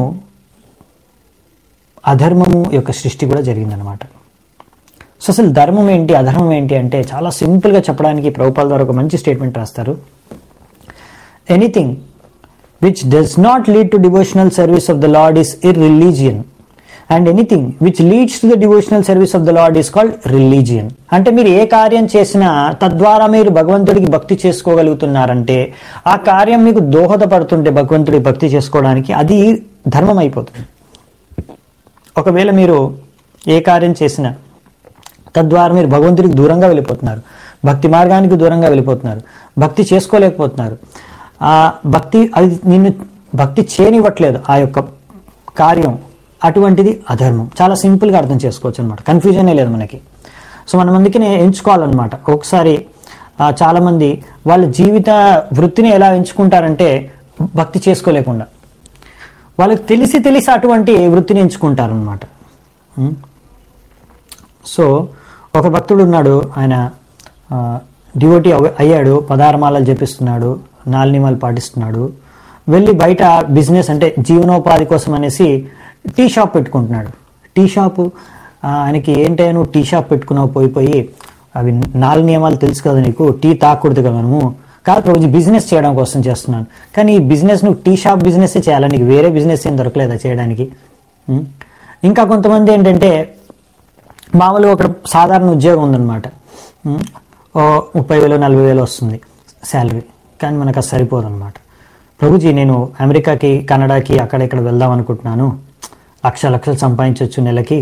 అధర్మము యొక్క సృష్టి కూడా జరిగిందనమాట. సో అసలు ధర్మం ఏంటి, అధర్మం ఏంటి అంటే చాలా సింపుల్గా చెప్పడానికి ప్రభుపాల్ ద్వారా ఒక మంచి స్టేట్మెంట్ రాస్తారు. Anything which does not lead to devotional service of the Lord is irreligion, and anything which leads to the devotional service of the Lord is called religion. అంటే మీరు ఏ కార్యం చేసినా తద్వారా మీరు భగవంతుడికి భక్తి చేసుకోగలుగుతున్నారంటే, ఆ కార్యం మీకు దోహదపడుతుంటే భగవంతుడికి భక్తి చేసుకోవడానికి, అది ధర్మం అయిపోతుంది. ఒకవేళ మీరు ఏ కార్యం చేసినా తద్వారా మీరు భగవంతుడికి దూరంగా వెళ్ళిపోతున్నారు, భక్తి మార్గానికి దూరంగా వెళ్ళిపోతున్నారు, భక్తి చేసుకోలేకపోతున్నారు, ఆ భక్తి అది నిన్ను భక్తి చేయనివ్వట్లేదు ఆ యొక్క కార్యం, అటువంటిది అధర్మం. చాలా సింపుల్గా అర్థం చేసుకోవచ్చు అనమాట, కన్ఫ్యూజనే లేదు మనకి. సో మన మందికి ఎంచుకోవాలన్నమాట. ఒకసారి చాలామంది వాళ్ళ జీవిత వృత్తిని ఎలా ఎంచుకుంటారంటే భక్తి చేసుకోలేకుండా, వాళ్ళకి తెలిసి తెలిసి అటువంటి వృత్తిని ఎంచుకుంటారనమాట. సో ఒక భక్తుడు ఉన్నాడు, ఆయన డివోటీ అయ్యాడు, పదారమాలలు జపిస్తున్నాడు, నాలుగు నియమాలు పాటిస్తున్నాడు. వెళ్ళి బయట బిజినెస్ అంటే జీవనోపాధి కోసం అనేసి టీ షాప్ పెట్టుకుంటున్నాడు. టీ షాపు ఆయనకి ఏంటంటే, నువ్వు టీ షాప్ పెట్టుకున్నావు, పోయి పోయి అవి నాలుగు నియమాలు తెలుసు కదా నీకు, టీ తాకూడదు కదా మనము, కాదు రోజు బిజినెస్ చేయడం కోసం చేస్తున్నాను. కానీ ఈ బిజినెస్ నువ్వు టీ షాప్ బిజినెస్ చేయాలి, నీకు వేరే బిజినెస్ ఏం దొరకలేదా చేయడానికి. ఇంకా కొంతమంది ఏంటంటే మామూలుగా ఒక సాధారణ ఉద్యోగం ఉందన్నమాట, ముప్పై వేలు నలభై వేలు వస్తుంది శాలరీ, కానీ మనకు అది సరిపోదు అనమాట. ప్రభుజీ నేను అమెరికాకి, కెనడాకి అక్కడ ఇక్కడ వెళ్దాం అనుకుంటున్నాను, లక్ష లక్షలు సంపాదించవచ్చు నెలకి,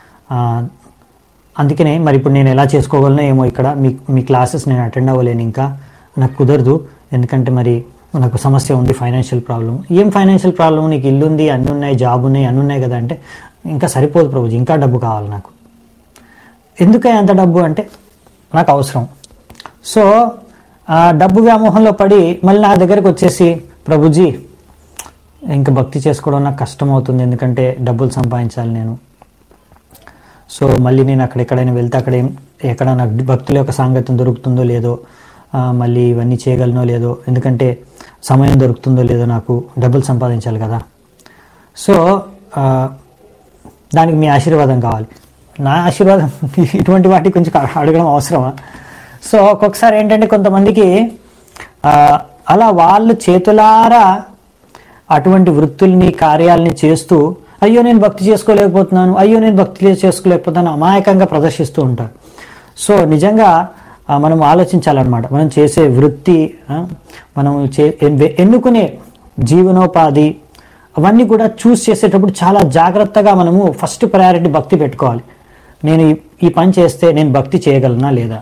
అందుకనే మరి ఇప్పుడు నేను ఎలా చేసుకోగలను ఏమో, ఇక్కడ మీ మీ క్లాసెస్ నేను అటెండ్ అవ్వలేను, ఇంకా నాకు కుదరదు, ఎందుకంటే మరి నాకు సమస్య ఉంది, ఫైనాన్షియల్ ప్రాబ్లం. ఏం ఫైనాన్షియల్ ప్రాబ్లం, నీకు ఇల్లు ఉంది, అన్నీ ఉన్నాయి, జాబ్ ఉన్నాయి, అన్నీ ఉన్నాయి కదా అంటే, ఇంకా సరిపోదు ప్రభుజీ, ఇంకా డబ్బు కావాలి నాకు. ఎందుకే అంత డబ్బు అంటే, నాకు అవసరం. సో ఆ డబ్బు వ్యామోహంలో పడి మళ్ళీ నా దగ్గరకు వచ్చేసి, ప్రభుజీ ఇంకా భక్తి చేసుకోవడం నాకు కష్టం అవుతుంది, ఎందుకంటే డబ్బులు సంపాదించాలి నేను. సో మళ్ళీ నేను అక్కడ ఎక్కడైనా వెళ్తే అక్కడ ఏం ఎక్కడ నాకు భక్తుల యొక్క సాంగత్యం దొరుకుతుందో లేదో, మళ్ళీ ఇవన్నీ చేయగలనో లేదో, ఎందుకంటే సమయం దొరుకుతుందో లేదో, నాకు డబ్బులు సంపాదించాలి కదా. సో దానికి మీ ఆశీర్వాదం కావాలి. నా ఆశీర్వాదం ఇటువంటి వాటికి కొంచెం అడగడం అవసరమా? సో ఒక్కొక్కసారి ఏంటంటే కొంతమందికి అలా వాళ్ళు చేతులారా అటువంటి వృత్తుల్ని, కార్యాలని చేస్తూ, అయ్యో నేను భక్తి చేసుకోలేకపోతున్నాను, అయ్యో నేను భక్తి చేసుకోలేకపోతున్నాను అమాయకంగా ప్రదర్శిస్తూ ఉంటారు. సో నిజంగా మనం ఆలోచించాలన్నమాట. మనం చేసే వృత్తి, మనం చే ఎన్నుకునే జీవనోపాధి, అవన్నీ కూడా చూస్ చేసేటప్పుడు చాలా జాగ్రత్తగా మనము ఫస్ట్ ప్రయారిటీ భక్తి పెట్టుకోవాలి. నేను ఈ పని చేస్తే నేను భక్తి చేయగలనా లేదా,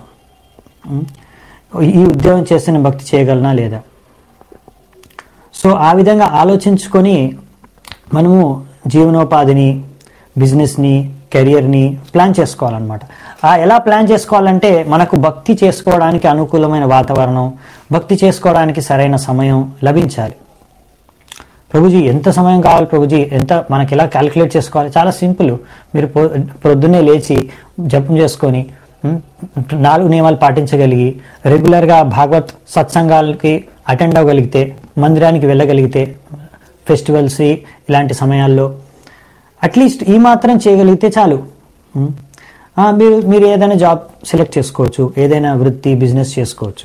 ఈ ఉద్యోగం చేస్తే నేను భక్తి చేయగలనా లేదా. సో ఆ విధంగా ఆలోచించుకొని మనము జీవనోపాధిని, బిజినెస్ని, కెరియర్ని ప్లాన్ చేసుకోవాలన్నమాట. ఆ ఎలా ప్లాన్ చేసుకోవాలంటే మనకు భక్తి చేసుకోవడానికి అనుకూలమైన వాతావరణం, భక్తి చేసుకోవడానికి సరైన సమయం లభించాలి. ప్రభుజీ ఎంత సమయం కావాలి ప్రభుజీ, ఎంత మనకి ఎలా క్యాలిక్యులేట్ చేసుకోవాలి? చాలా సింపుల్. మీరు పొద్దున్నే లేచి జపం చేసుకొని నాలుగు నియమాలు పాటించగలిగి రెగ్యులర్గా భాగవత్ సత్సంగాలకి అటెండ్ అవ్వగలిగితే, మందిరానికి వెళ్ళగలిగితే, ఫెస్టివల్స్ ఇలాంటి సమయాల్లో అట్లీస్ట్ ఈ మాత్రం చేయగలిగితే చాలు. మీరు మీరు ఏదైనా జాబ్ సెలెక్ట్ చేసుకోవచ్చు, ఏదైనా వృత్తి బిజినెస్ చేసుకోవచ్చు.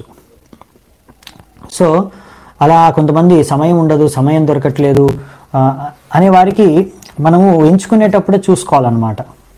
సో అలా కొంతమంది సమయం ఉండదు, సమయం దొరకట్లేదు అనే వారికి మనము ఎంచుకునేటప్పుడే చూసుకోవాలన్నమాట.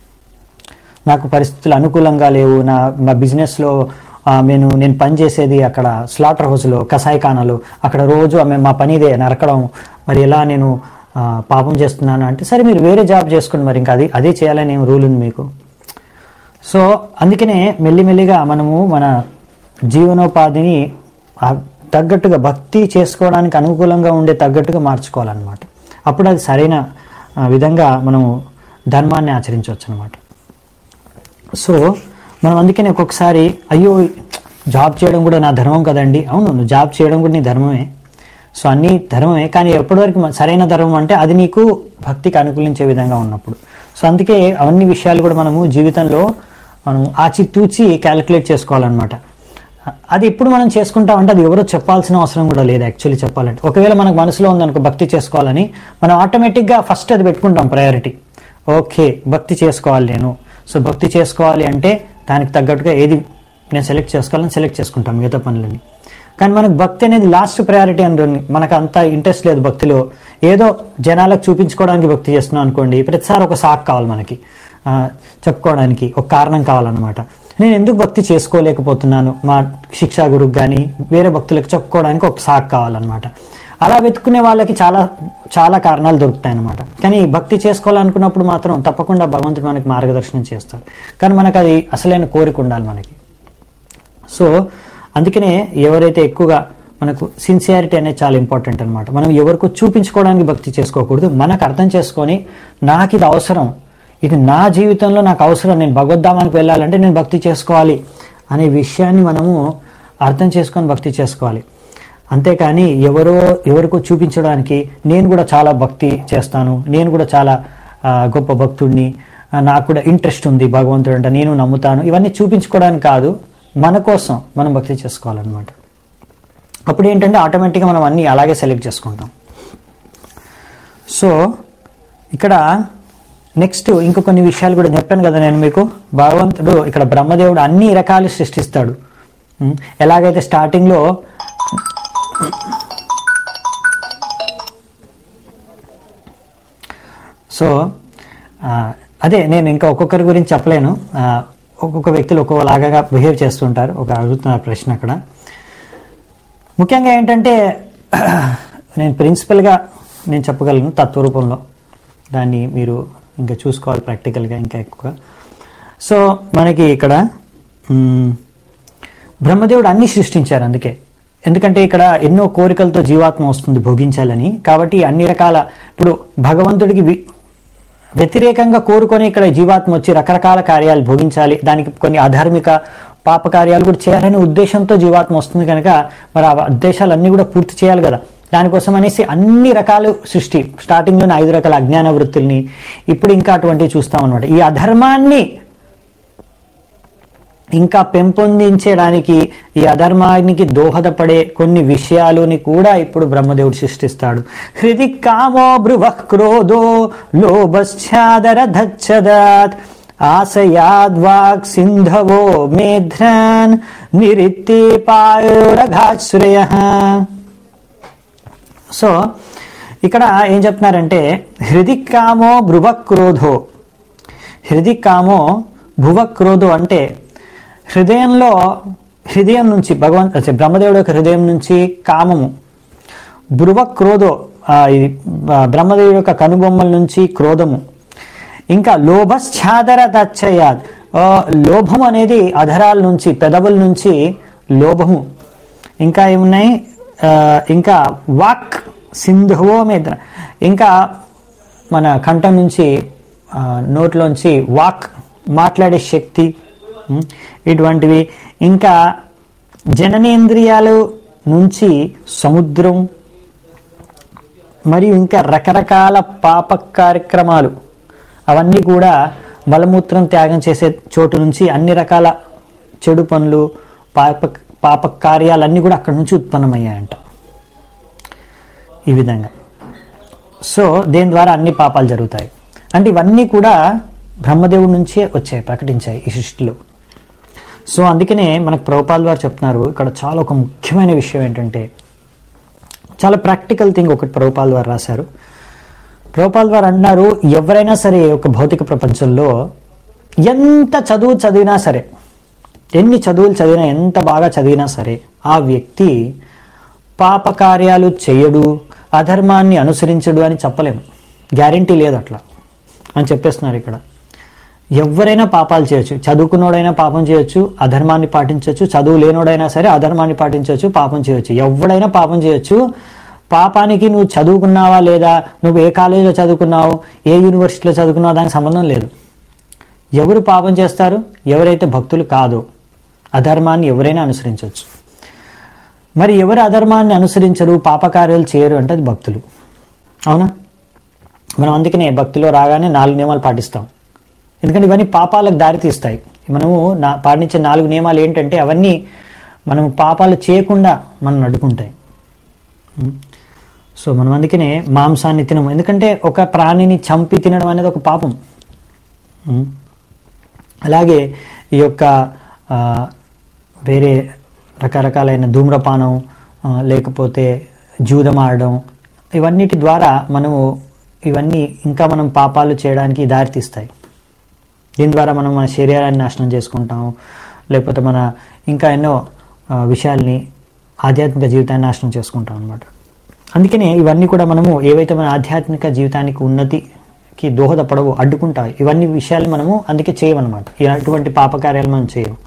నాకు పరిస్థితులు అనుకూలంగా లేవు, నా మా బిజినెస్లో నేను నేను పనిచేసేది అక్కడ స్లాటర్ హౌస్లో, కసాయిఖానాలో, అక్కడ రోజు ఆమె మా పని ఇదే నరకడం, మరి ఎలా నేను పాపం చేస్తున్నాను అంటే, సరే మీరు వేరే జాబ్ చేసుకోండి, మరి ఇంకా అది అదే చేయాలని ఏం రూల్ ఉంది మీకు. సో అందుకనే మెల్లిమెల్లిగా మనము మన జీవనోపాధిని తగ్గట్టుగా భక్తి చేసుకోవడానికి అనుకూలంగా ఉండే తగ్గట్టుగా మార్చుకోవాలన్నమాట. అప్పుడు అది సరైన విధంగా మనము ధర్మాన్ని ఆచరించవచ్చు అనమాట. సో మనం అందుకనే ఒక్కొక్కసారి అయ్యో జాబ్ చేయడం కూడా నా ధర్మం కదండి. అవును, నువ్వు జాబ్ చేయడం కూడా నీ ధర్మమే. సో అన్నీ ధర్మమే, కానీ ఎప్పటివరకు సరైన ధర్మం అంటే అది నీకు భక్తికి అనుకూలించే విధంగా ఉన్నప్పుడు. సో అందుకే అవన్నీ విషయాలు కూడా మనము జీవితంలో మనం ఆచితూచి క్యాలిక్యులేట్ చేసుకోవాలన్నమాట. అది ఎప్పుడు మనం చేసుకుంటామంటే అది ఎవరో చెప్పాల్సిన అవసరం కూడా లేదు యాక్చువల్లీ చెప్పాలంటే. ఒకవేళ మనకు మనసులో ఉందనుకో భక్తి చేసుకోవాలని, మనం ఆటోమేటిక్గా ఫస్ట్ అది పెట్టుకుంటాం ప్రయారిటీ. ఓకే భక్తి చేసుకోవాలి నేను, సో భక్తి చేసుకోవాలి అంటే దానికి తగ్గట్టుగా ఏది నేను సెలెక్ట్ చేసుకోవాలని సెలెక్ట్ చేసుకుంటాం మిగతా పనులని. కానీ మనకు భక్తి అనేది లాస్ట్ ప్రయారిటీ అనుకోండి, మనకు అంత ఇంట్రెస్ట్ లేదు భక్తిలో, ఏదో జనాలకు చూపించుకోవడానికి భక్తి చేస్తున్నాం అనుకోండి, ప్రతిసారి ఒక సాక్ కావాలి మనకి చెప్పుకోవడానికి, ఒక కారణం కావాలన్నమాట. నేను ఎందుకు భక్తి చేసుకోలేకపోతున్నాను మా శిక్షా గురుకు కానీ వేరే భక్తులకు చెప్పుకోవడానికి ఒక సాక్ కావాలన్నమాట. అలా వెతుక్కునే వాళ్ళకి చాలా చాలా కారణాలు దొరుకుతాయి అన్నమాట. కానీ భక్తి చేసుకోవాలనుకున్నప్పుడు మాత్రం తప్పకుండా భగవంతుడు మనకి మార్గదర్శనం చేస్తాడు. కానీ మనకు అది అసలైన కోరిక ఉండాలి మనకి. సో అందుకనే ఎవరైతే ఎక్కువగా మనకు సిన్సియారిటీ అనేది చాలా ఇంపార్టెంట్ అనమాట. మనం ఎవరికో చూపించుకోవడానికి భక్తి చేసుకోకూడదు, మనకు అర్థం చేసుకొని నాకు ఇది అవసరం, ఇది నా జీవితంలో నాకు అవసరం, నేను భగవద్ధామానికి వెళ్ళాలంటే నేను భక్తి చేసుకోవాలి అనే విషయాన్ని మనము అర్థం చేసుకొని భక్తి చేసుకోవాలి. అంతేకాని ఎవరో ఎవరికో చూపించడానికి నేను కూడా చాలా భక్తి చేస్తాను, నేను కూడా చాలా గొప్ప భక్తుడిని, నాకు కూడా ఇంట్రెస్ట్ ఉంది భగవంతుడు అంటే నేను నమ్ముతాను, ఇవన్నీ చూపించుకోవడానికి కాదు, మన కోసం మనం భక్తి చేసుకోవాలన్నమాట. అప్పుడు ఏంటంటే ఆటోమేటిక్గా మనం అన్నీ అలాగే సెలెక్ట్ చేసుకుంటాం. సో ఇక్కడ నెక్స్ట్ ఇంకో కొన్ని విషయాలు కూడా చెప్పాను కదా నేను మీకు. భగవంతుడు ఇక్కడ బ్రహ్మదేవుడు అన్ని రకాలు సృష్టిస్తాడు. ఎలాగైతే స్టార్టింగ్లో సో అదే నేను ఇంకా ఒక్కొక్కరి గురించి చెప్పలేను, ఒక్కొక్క వ్యక్తులు ఒక్కొక్కలాగా బిహేవ్ చేస్తుంటారు. ఒక అడుగుతున్న ప్రశ్న అక్కడ ముఖ్యంగా ఏంటంటే నేను ప్రిన్సిపల్గా నేను చెప్పగలను తత్వరూపంలో, దాన్ని మీరు ఇంకా చూసుకోవాలి ప్రాక్టికల్గా ఇంకా ఎక్కువ. సో మనకి ఇక్కడ బ్రహ్మదేవుడు అన్ని సృష్టించారు అందుకే, ఎందుకంటే ఇక్కడ ఎన్నో కోరికలతో జీవాత్మ వస్తుంది భోగించాలని. కాబట్టి అన్ని రకాల ఇప్పుడు భగవంతుడికి వ్యతిరేకంగా కోరుకొని ఇక్కడ జీవాత్మ వచ్చి రకరకాల కార్యాలు భోగించాలి, దానికి కొన్ని అధార్మిక పాప కార్యాలు కూడా చేయాలనే ఉద్దేశంతో జీవాత్మ వస్తుంది కనుక మరి ఆ ఉద్దేశాలన్నీ కూడా పూర్తి చేయాలి కదా. దానికోసం అనేసి అన్ని రకాల సృష్టి, స్టార్టింగ్లోనే ఐదు రకాల అజ్ఞాన వృత్తుల్ని, ఇప్పుడు ఇంకా అటువంటివి చూస్తామన్నమాట. ఈ అధర్మాన్ని ఇంకా పెంపొందించడానికి, ఈ అధర్మానికి దోహదపడే కొన్ని విషయాలని కూడా ఇప్పుడు బ్రహ్మదేవుడు సృష్టిస్తాడు. హృది కామో భ్రువః క్రోధో లోభశ్చాదర ధచ్చదాత్ ఆశయాద్వాక్ సింధవో మేధ్రాన్ నిరిత్తే పాయోరఘాశ్రయః. సో ఇక్కడ ఏం చెప్తున్నారంటే హృది కామో భ్రువః క్రోధో, హృది కామో భువః క్రోధో అంటే హృదయంలో, హృదయం నుంచి భగవంతు బ్రహ్మదేవుడు యొక్క హృదయం నుంచి కామము, భ్రువః క్రోధో ఇది బ్రహ్మదేవుడు యొక్క కనుబొమ్మల నుంచి క్రోధము, ఇంకా లోభశ్చాదర తచ్చయాద్ లోభం అనేది అధరాల నుంచి, పెదవుల నుంచి లోభము. ఇంకా ఏమున్నాయి, ఇంకా వాక్ సింధువో మీద, ఇంకా మన కంఠం నుంచి నోట్లోంచి వాక్ మాట్లాడే శక్తి ఇటువంటివి. ఇంకా జననేంద్రియాలు నుంచి సముద్రం, మరియు ఇంకా రకరకాల పాప కార్యక్రమాలు, అవన్నీ కూడా మలమూత్రం త్యాగం చేసే చోటు నుంచి అన్ని రకాల చెడు పనులు, పాప పాప కార్యాలన్నీ కూడా అక్కడి నుంచి ఉత్పన్నమయ్యాయంట ఈ విధంగా. సో దేని ద్వారా అన్ని పాపాలు జరుగుతాయి అంటే ఇవన్నీ కూడా బ్రహ్మదేవుడి నుంచే వచ్చాయి, ప్రకటించాయి ఈ సృష్టిలో. సో అందుకనే మనకు ప్రభుపాల్ వారు చెప్తున్నారు ఇక్కడ చాలా ఒక ముఖ్యమైన విషయం ఏంటంటే, చాలా ప్రాక్టికల్ థింగ్ ఒకటి ప్రభుపాల్ వారు రాశారు. ప్రభుపాల్ వారు అన్నారు, ఎవరైనా సరే ఒక భౌతిక ప్రపంచంలో ఎంత చదువు చదివినా సరే, ఎన్ని చదువులు చదివినా, ఎంత బాగా చదివినా సరే, ఆ వ్యక్తి పాపకార్యాలు చేయడు, అధర్మాన్ని అనుసరించడు అని చెప్పలేము. గ్యారంటీ లేదు అట్లా అని చెప్పేస్తున్నారు ఇక్కడ. ఎవరైనా పాపాలు చేయొచ్చు, చదువుకున్నోడైనా పాపం చేయొచ్చు, అధర్మాన్ని పాటించవచ్చు, చదువు లేనోడైనా సరే అధర్మాన్ని పాటించవచ్చు, పాపం చేయొచ్చు. ఎవడైనా పాపం చేయొచ్చు. పాపానికి నువ్వు చదువుకున్నావా లేదా, నువ్వు ఏ కాలేజీలో చదువుకున్నావు, ఏ యూనివర్సిటీలో చదువుకున్నావు, దానికి సంబంధం లేదు. ఎవరు పాపం చేస్తారు? ఎవరైతే భక్తులు కాదో. అధర్మాన్ని ఎవరైనా అనుసరించవచ్చు. మరి ఎవరు అధర్మాన్ని అనుసరించరు, పాపకార్యాలు చేయరు అంటే అది భక్తులు. అవునా? మనం అందుకనే భక్తిలో రాగానే నాలుగు నియమాలు పాటిస్తాం, ఎందుకంటే ఇవన్నీ పాపాలకు దారి తీస్తాయి. మనము నా పాటించే నాలుగు నియమాలు ఏంటంటే అవన్నీ మనం పాపాలు చేయకుండా మనం నడుకుంటాయి. సో మనం అందుకనే మాంసాన్ని తినము, ఎందుకంటే ఒక ప్రాణిని చంపి తినడం అనేది ఒక పాపం. అలాగే ఈ యొక్క వేరే రకరకాలైన ధూమ్రపానం, లేకపోతే జూదం ఆడడం, ఇవన్నిటి ద్వారా మనము ఇవన్నీ ఇంకా మనం పాపాలు చేయడానికి దారితీస్తాయి. దీని ద్వారా మనం మన శరీరాన్ని నాశనం చేసుకుంటాం, లేకపోతే మన ఇంకా ఎన్నో విషయాల్ని, ఆధ్యాత్మిక జీవితాన్ని నాశనం చేసుకుంటాం అన్నమాట. అందుకనే ఇవన్నీ కూడా మనము ఏవైతే మన ఆధ్యాత్మిక జీవితానికి ఉన్నతికి దోహదపడవో, అడ్డుకుంటాయి, ఇవన్నీ విషయాలు మనము అందుకే చేయమన్నమాట. ఇలాంటి పాపకార్యాలు మనం చేయము.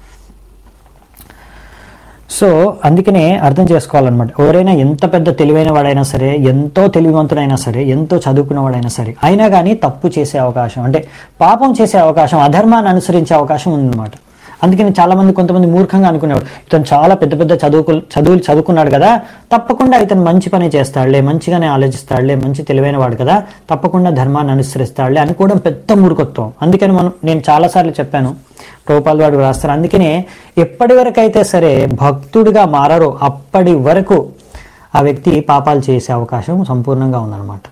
సో అందుకనే అర్థం చేసుకోవాలన్నమాట. ఎవరైనా ఎంత పెద్ద తెలివైన వాడైనా సరే, ఎంతో తెలివివంతుడైనా సరే, ఎంతో చదువుకున్నవాడైనా సరే, అయినా కానీ తప్పు చేసే అవకాశం, అంటే పాపం చేసే అవకాశం, అధర్మాన్ని అనుసరించే అవకాశం ఉందన్నమాట. అందుకని చాలా మంది కొంతమంది మూర్ఖంగా అనుకునేవాడు, ఇతను చాలా పెద్ద పెద్ద చదువుకు చదువులు చదువుకున్నాడు కదా, తప్పకుండా ఇతను మంచి పని చేస్తాడులే, మంచిగానే ఆలోచిస్తాడులే, మంచి తెలివైన వాడు కదా, తప్పకుండా ధర్మాన్ని అనుసరిస్తాడులే అనుకోవడం పెద్ద మూర్ఖత్వం. అందుకని మనం నేను చాలాసార్లు చెప్పాను, ప్రభుపాల్ వాడు రాస్తారు, అందుకనే ఎప్పటి వరకు అయితే సరే భక్తుడిగా మారరో అప్పటి వరకు ఆ వ్యక్తి పాపాలు చేసే అవకాశం సంపూర్ణంగా ఉందన్నమాట.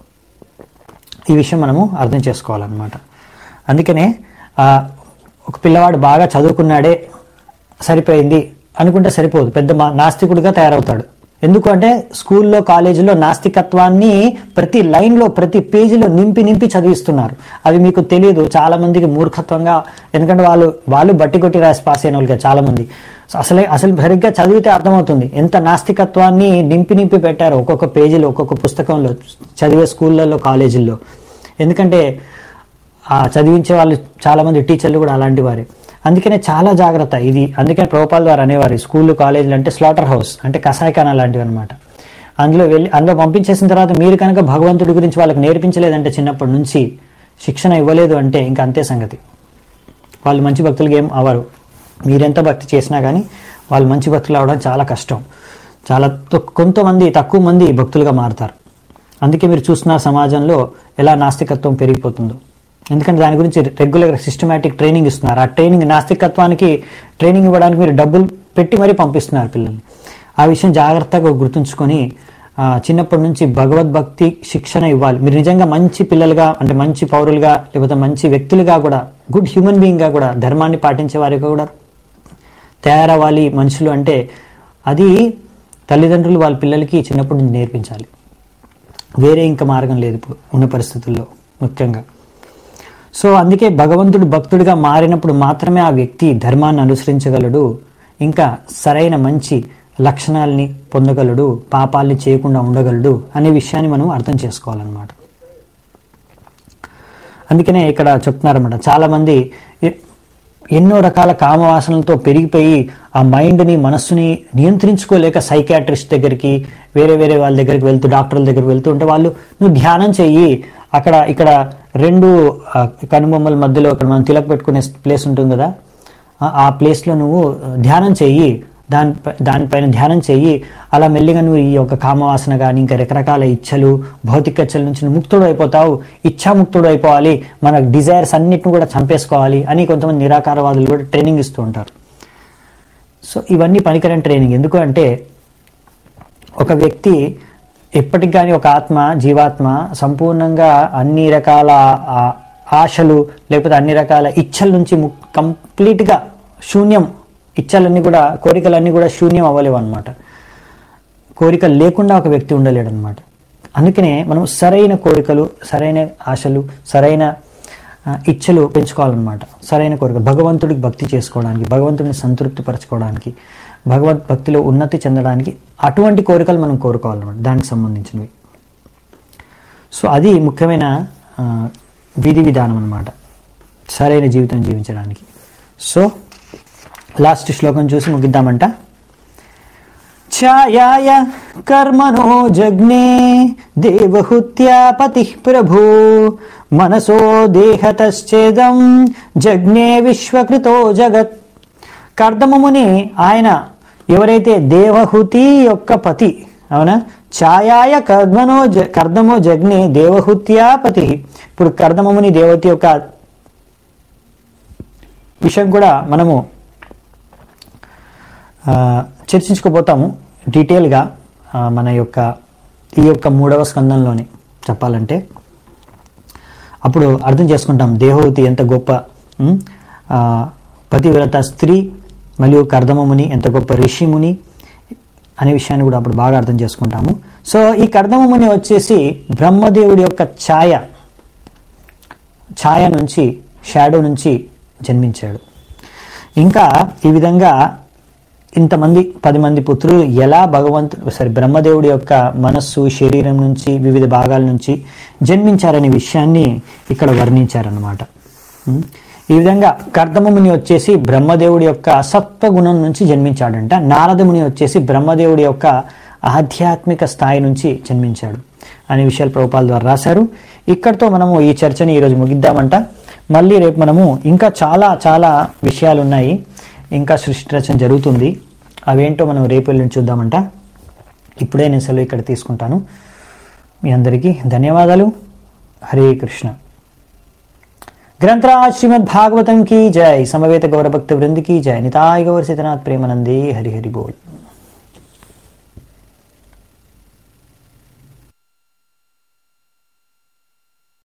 ఈ విషయం మనము అర్థం చేసుకోవాలన్నమాట. అందుకనే ఆ ఒక పిల్లవాడు బాగా చదువుకున్నాడే సరిపోయింది అనుకుంటే సరిపోదు, పెద్ద నాస్తికుడిగా తయారవుతాడు. ఎందుకు అంటే స్కూల్లో, కాలేజీలో నాస్తికత్వాన్ని ప్రతి లైన్లో, ప్రతి పేజీలో నింపి నింపి చదివిస్తున్నారు. అవి మీకు తెలియదు, చాలా మందికి మూర్ఖత్వంగా, ఎందుకంటే వాళ్ళు వాళ్ళు బట్టి కొట్టి రాసి పాస్ అయిన వాళ్ళకి చాలా మంది అసలే అసలు సరిగ్గా చదివితే అర్థమవుతుంది ఎంత నాస్తికత్వాన్ని నింపి నింపి పెట్టారు ఒక్కొక్క పేజీలో, ఒక్కొక్క పుస్తకంలో, చదివే స్కూళ్ళల్లో, కాలేజీల్లో. ఎందుకంటే ఆ చదివించే వాళ్ళు చాలా మంది టీచర్లు కూడా అలాంటి వారే. అందుకనే చాలా జాగ్రత్త ఇది. అందుకనే ప్రభుపాల్ వారు అనేవారు, స్కూళ్ళు, కాలేజీలు అంటే స్లాటర్ హౌస్, అంటే కసాయిఖానా లాంటివి అనమాట. అందులో వెళ్ళి అందులో పంపించేసిన తర్వాత మీరు కనుక భగవంతుడి గురించి వాళ్ళకి నేర్పించలేదంటే, చిన్నప్పటి నుంచి శిక్షణ ఇవ్వలేదు అంటే ఇంకా అంతే సంగతి. వాళ్ళు మంచి భక్తులుగా ఏం అవ్వరు. మీరెంత భక్తి చేసినా కానీ వాళ్ళు మంచి భక్తులు అవడం చాలా కష్టం. చాలా కొంతమంది, తక్కువ మంది భక్తులుగా మారుతారు. అందుకే మీరు చూస్తున్న సమాజంలో ఎలా నాస్తికత్వం పెరిగిపోతుందో. ఎందుకంటే దాని గురించి రెగ్యులర్గా సిస్టమేటిక్ ట్రైనింగ్ ఇస్తున్నారు. ఆ ట్రైనింగ్, నాస్తికత్వానికి ట్రైనింగ్ ఇవ్వడానికి మీరు డబ్బులు పెట్టి మరీ పంపిస్తున్నారు పిల్లల్ని. ఆ విషయం జాగ్రత్తగా గుర్తుంచుకొని చిన్నప్పటి నుంచి భగవద్భక్తి శిక్షణ ఇవ్వాలి. మీరు నిజంగా మంచి పిల్లలుగా, అంటే మంచి పౌరులుగా, లేకపోతే మంచి వ్యక్తులుగా కూడా, గుడ్ హ్యూమన్ బీయింగ్గా కూడా, ధర్మాన్ని పాటించే వారిగా కూడా తయారవ్వాలి మనుషులు అంటే, అది తల్లిదండ్రులు వాళ్ళ పిల్లలకి చిన్నప్పటి నుంచి నేర్పించాలి. వేరే ఇంకా మార్గం లేదు ఇప్పుడు ఉన్న పరిస్థితుల్లో ముఖ్యంగా. సో అందుకే భగవంతుడు భక్తుడిగా మారినప్పుడు మాత్రమే ఆ వ్యక్తి ధర్మాన్ని అనుసరించగలడు, ఇంకా సరైన మంచి లక్షణాలని పొందగలడు, పాపాలని చేయకుండా ఉండగలడు అనే విషయాన్ని మనం అర్థం చేసుకోవాలన్నమాట. అందుకనే ఇక్కడ చెప్తున్నారన్నమాట, చాలా మంది ఎన్నో రకాల కామవాసనలతో పెరిగిపోయి ఆ మైండ్ని మనస్సుని నియంత్రించుకోలేక సైకాట్రిస్ట్ దగ్గరికి వేరే వేరే వాళ్ళ దగ్గరికి వెళ్తూ డాక్టర్ల దగ్గరికి వెళ్తూ ఉంటే వాళ్ళు నువ్వు ధ్యానం చెయ్యి, అక్కడ ఇక్కడ రెండు కనుబొమ్మల మధ్యలో అక్కడ మనం తిలక్ పెట్టుకునే ప్లేస్ ఉంటుంది కదా, ఆ ప్లేస్లో నువ్వు ధ్యానం చెయ్యి, దాని దానిపైన ధ్యానం చెయ్యి, అలా మెల్లిగా నువ్వు ఈ యొక్క కామవాసన కానీ ఇంకా రకరకాల ఇచ్చలు భౌతిక ఇచ్చల నుంచి నువ్వు ముక్తుడు అయిపోతావు, ఇచ్చాముక్తుడు అయిపోవాలి, మన డిజైర్స్ అన్నిటిని కూడా చంపేసుకోవాలి అని కొంతమంది నిరాకారవాదులు కూడా ట్రైనింగ్ ఇస్తూ ఉంటారు. సో ఇవన్నీ పనికిరాని ట్రైనింగ్. ఎందుకు అంటే ఒక వ్యక్తి ఎప్పటికి కానీ ఒక ఆత్మ జీవాత్మ సంపూర్ణంగా అన్ని రకాల ఆశలు లేకపోతే అన్ని రకాల ఇచ్చల నుంచి కంప్లీట్గా శూన్యం, ఇచ్చలన్నీ కూడా కోరికలన్నీ కూడా శూన్యం అవ్వలేవు అనమాట. కోరికలు లేకుండా ఒక వ్యక్తి ఉండలేడు అనమాట. అందుకనే మనం సరైన కోరికలు, సరైన ఆశలు, సరైన ఇచ్చలు పెంచుకోవాలన్నమాట. సరైన కోరికలు భగవంతుడికి భక్తి చేసుకోవడానికి, భగవంతుడిని సంతృప్తి పరచుకోవడానికి, భగవద్ భక్తిలో ఉన్నతి చెందడానికి అటువంటి కోరికలు మనం కోరుకోవాలన్నమాట, దానికి సంబంధించినవి. సో అది ముఖ్యమైన విధి విధానం అన్నమాట సరైన జీవితం జీవించడానికి. సో లాస్ట్ శ్లోకం చూసి ముగిద్దామంట. ఛాయాయ కర్మణో జగ్నే దేవహుత్యా పతి ప్రభు మనసో దేహతశ్చేదం జగ్నే విశ్వకృతో జగత్. కర్దమముని ఆయన ఎవరైతే దేవహుతి యొక్క పతి, అవునా, ఛాయాయ కర్మనో కర్దమో జగ్నే దేవహుత్యా పతి. ఇప్పుడు కర్దమముని దేవతి యొక్క విషయం కూడా మనము చర్చించుకోబోతాము డీటెయిల్గా మన యొక్క ఈ యొక్క మూడవ స్కందంలోనే చెప్పాలంటే. అప్పుడు అర్థం చేసుకుంటాం దేవహూతి ఎంత గొప్ప పతివ్రత స్త్రీ మరియు కర్దమముని ఎంత గొప్ప ఋషిముని అనే విషయాన్ని కూడా అప్పుడు బాగా అర్థం చేసుకుంటాము. సో ఈ కర్దమముని వచ్చేసి బ్రహ్మదేవుడి యొక్క ఛాయ ఛాయ నుంచి షాడో నుంచి జన్మించాడు. ఇంకా ఈ విధంగా ఇంతమంది పది మంది పుత్రులు ఎలా భగవంతుడు సరే బ్రహ్మదేవుడి యొక్క మనస్సు శరీరం నుంచి వివిధ భాగాల నుంచి జన్మించారనే విషయాన్ని ఇక్కడ వర్ణించారన్నమాట. ఈ విధంగా కర్దమముని వచ్చేసి బ్రహ్మదేవుడి యొక్క సత్వగుణం నుంచి జన్మించాడంట. నారదముని వచ్చేసి బ్రహ్మదేవుడి యొక్క ఆధ్యాత్మిక స్థాయి నుంచి జన్మించాడు అనే విషయాలు ప్రభుపాల ద్వారా రాశారు. ఇక్కడితో మనము ఈ చర్చని ఈరోజు ముగిద్దామంట. మళ్ళీ రేపు మనము ఇంకా చాలా చాలా విషయాలు ఉన్నాయి, ఇంకా సృష్టి రచన జరుగుతుంది, అవేంటో మనం రేపు వెళ్ళి చూద్దామంట. ఇప్పుడే నేను సెలవు ఇక్కడ తీసుకుంటాను. మీ అందరికీ ధన్యవాదాలు. హరే కృష్ణ. ग्रंथराज श्रीमद् भागवतम की जय, समवेत गौर भक्त वृंद की जय, निताय गौर सीतनाथ प्रेमानंदे हरि हरि बोल.